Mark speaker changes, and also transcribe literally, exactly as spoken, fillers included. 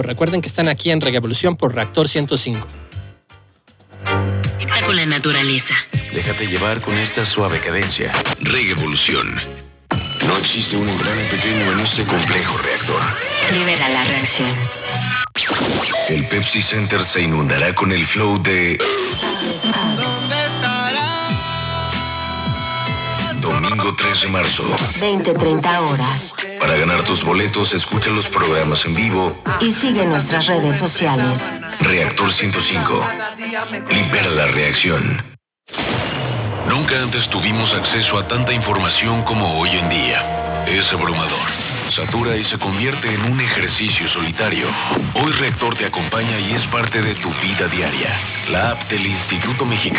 Speaker 1: Recuerden que están aquí en Revolución por Reactor ciento cinco.
Speaker 2: Conecta con la naturaleza.
Speaker 3: Déjate llevar con esta suave cadencia. Revolución. No existe un engrane pequeño en este complejo reactor.
Speaker 2: Libera la reacción.
Speaker 3: El Pepsi Center se inundará con el flow de... Domingo tres de marzo.
Speaker 2: veinte treinta horas.
Speaker 3: Para ganar tus boletos, escucha los programas en vivo.
Speaker 2: Y sigue nuestras redes sociales.
Speaker 3: Reactor ciento cinco. Libera la reacción. Nunca antes tuvimos acceso a tanta información como hoy en día. Es abrumador. Satura y se convierte en un ejercicio solitario. Hoy Reactor te acompaña y es parte de tu vida diaria. La app del Instituto Mexicano